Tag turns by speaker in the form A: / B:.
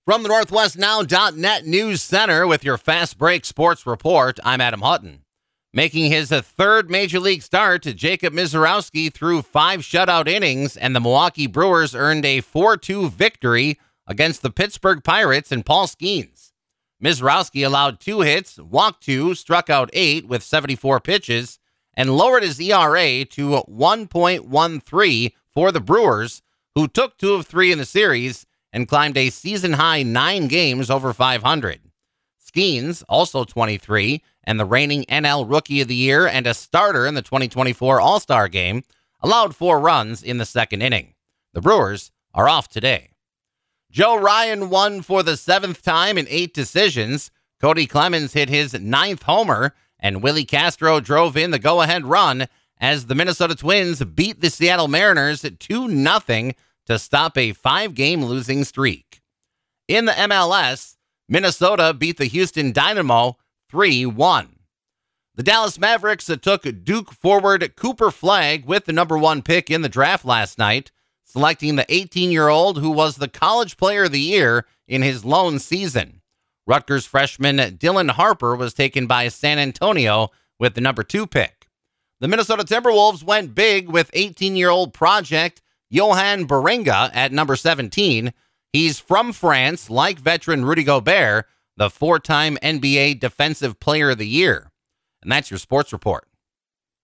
A: From the NorthwestNow.net News Center with your Fast Break Sports Report, I'm Adam Hutton. Making his third Major League start, Jacob Misiorowski threw 5 shutout innings, and the Milwaukee Brewers earned a 4-2 victory against the Pittsburgh Pirates and Paul Skeens. Misiorowski allowed 2 hits, walked 2, struck out 8 with 74 pitches, and lowered his ERA to 1.13 for the Brewers, who took 2 of 3 in the series and climbed a season-high 9 games over 500. Skeens, also 23, and the reigning NL Rookie of the Year and a starter in the 2024 All-Star Game, allowed 4 runs in the second inning. The Brewers are off today. Joe Ryan won for the 7th time in 8 decisions. Cody Clemens hit his 9th homer, and Willie Castro drove in the go-ahead run as the Minnesota Twins beat the Seattle Mariners 2-0 to stop a 5-game losing streak. In the MLS, Minnesota beat the Houston Dynamo 3-1. The Dallas Mavericks took Duke forward Cooper Flagg with the number 1 pick in the draft last night, selecting the 18-year-old who was the College Player of the Year in his lone season. Rutgers freshman Dylan Harper was taken by San Antonio with the number 2 pick. The Minnesota Timberwolves went big with 18-year-old project Johan Berenga at number 17. He's from France, like veteran Rudy Gobert, the 4-time NBA Defensive Player of the Year. And that's your sports report.